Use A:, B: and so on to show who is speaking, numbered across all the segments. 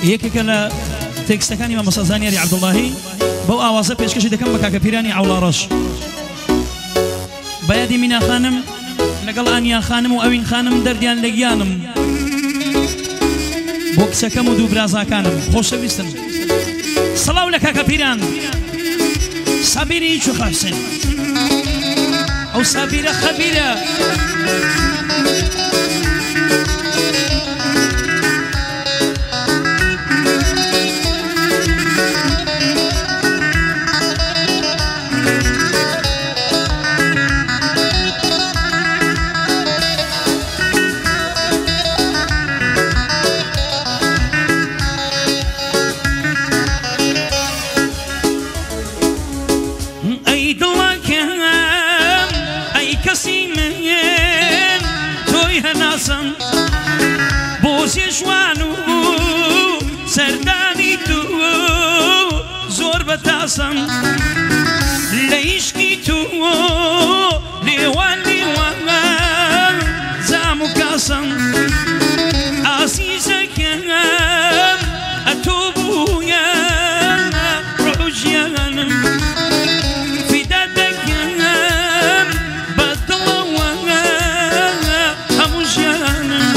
A: یەکێکە لە تێکستەکانی مامۆستا زانیاری عەبدوڵڵاهی بەو ئاوازە پێشکەشی دەکەم بە کاکە پیرانی عەوڵاڕەش بەیادی مینا خانم لەگەڵ ئانیا خانم و ئەوین خانم دەردیان لە گیانم بۆ کچەکەم و دوو برازاکانم خۆشەویستم سەڵاو لە کاکە پیران سابیری چو خەحسن ئەو سابیرە خەبیرە بۆزیە جوان و سەردانی تو زۆر بەتاسم لە عیشقی تو لێوان لێوان زام و کاسم ئازیزەکەم ئەتۆ بوویە ڕۆ ژیانم فیدا دەکەم بەدڵەوە هەموو ژیانم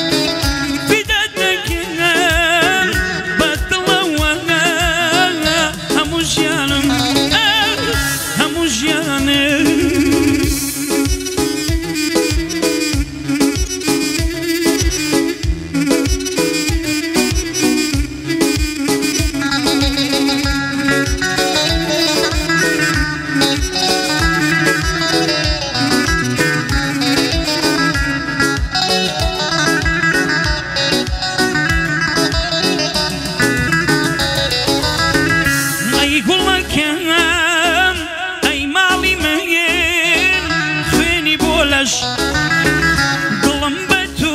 A: دڵم بە تو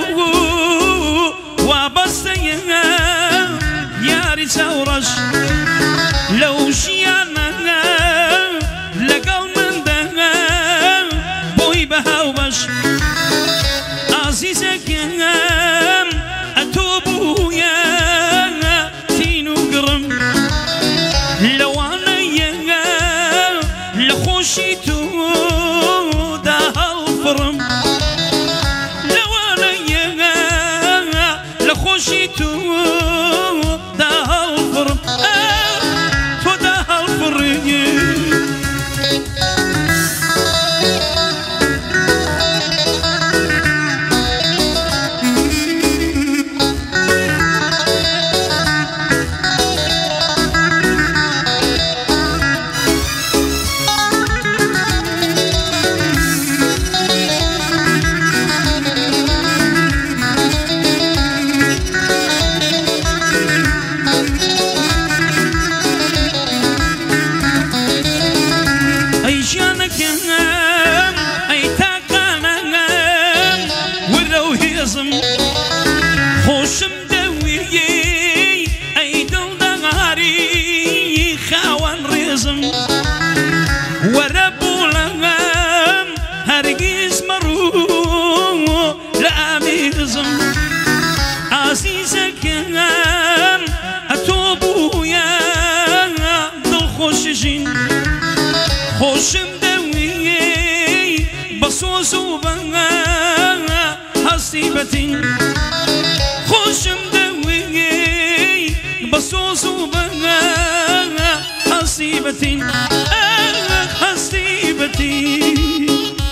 A: وابەستەیە یاری چاوڕەش لەو ژیانە لەگەڵ مندە بۆی بە هاوبەش ئازیزەکەم ئەتۆ بوویە تین و گڕم لەوانەیە لە خۆشی تو خۆشم دەویی ئەی دڵدەغاری خاوەن ڕێزم وەرە بوڵەم هەرگیز مەڕوو لە ئامێزم ئازیزەکەم ئەتۆ بوویە دڵخۆشژین خۆشم دەویی بە سۆز و بە هەستی بەتین خۆشم دەویی بە سۆز و بە هەستی بەتین هەستی بەتین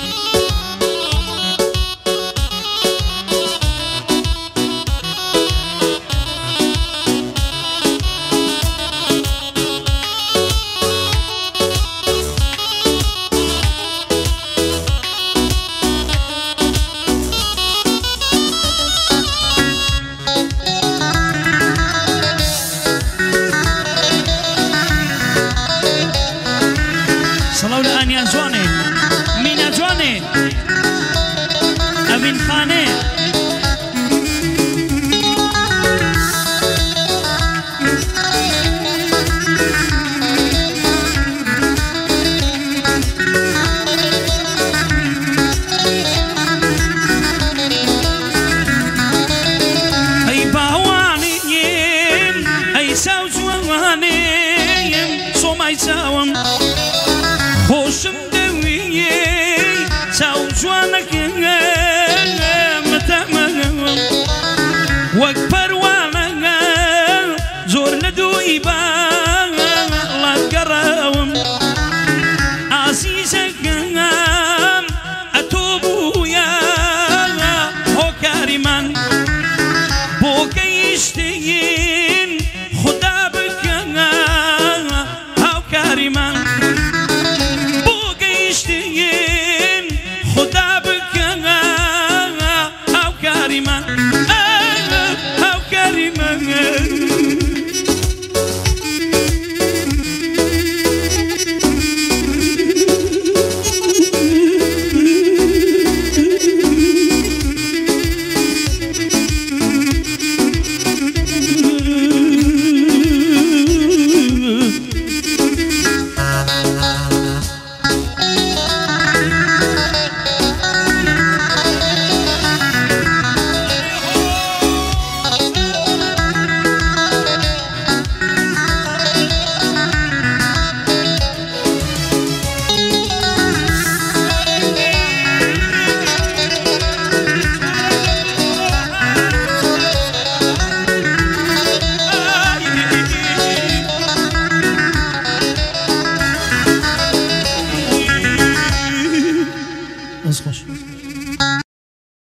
A: سەڵاو لە ئانیا جوانێ مینا جوانێ ئەوین خانێ